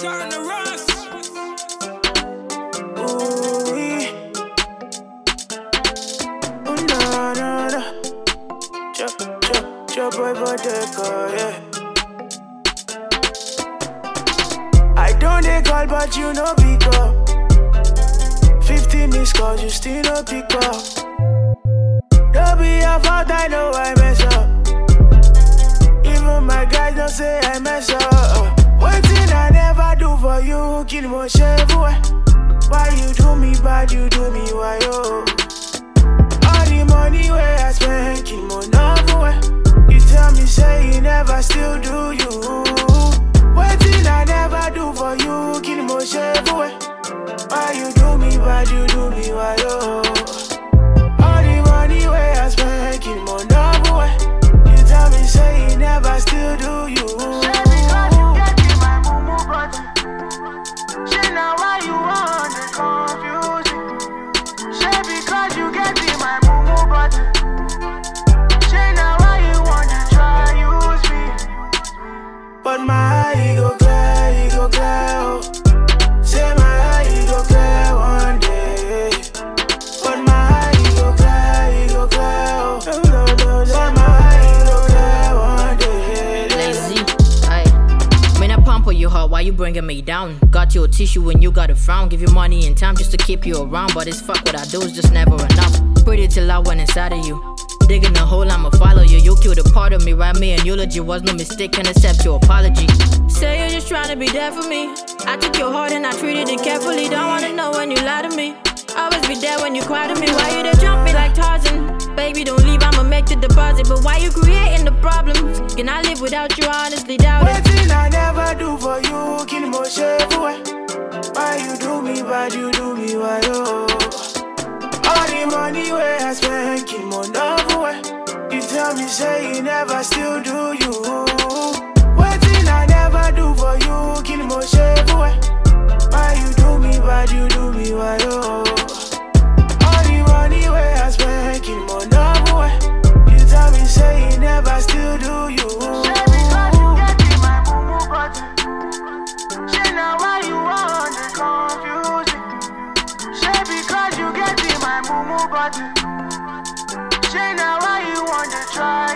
Turn the rust. Ooh, na na na. Chop boy Bodeca, yeah. I don't dey call, but you no pick up. 50 missed calls, you still no pick up. Don't be your fault, I know I mess up. Even my guys don't say I mess up. Waiting I never do for you, kill my chef. Why you do me bad, you do me why yo? All the money where I spend, kill my love. You tell me say you never still do you. Waiting I never do for you, kill my chef. Why you do me bad, you do me why yo? All the money where I spend, kill my love. You tell me say you never still do you. But my eye go clear, oh. Say my eye go clear one day. But my eye go clear, oh. Say my eye go clear one day. Lazy, aye. Man, I pamper you hard, why you bringing me down? Got your tissue when you got a frown. Give you money and time just to keep you around. But it's fuck what I do is just never enough. Pretty till I went inside of you. Digging a hole, I'ma follow you. You killed a part of me, write me an eulogy. Was no mistake, can accept your apology. Say you're just trying to be there for me. I took your heart and I treated it carefully. Don't wanna know when you lie to me. Always be there when you cry to me. Why you there jump me like Tarzan? Baby, don't leave, I'ma make the deposit. But why you creating the problems? Can I live without you? I honestly doubt it. Waiting I never do for you, kill my chef. Why you do me bad, you do me why yo? All the money where I spend, kill my love. You tell me say you never still do you. Waiting I never do for you, kill my chef. Why you do me bad, you do me why yo? All the money where I spend, kill my love. You tell me say you never still do you. Because you get in my moo button. Say now why you want to confuse me? Say because you get in my moo button. Say now why you want to try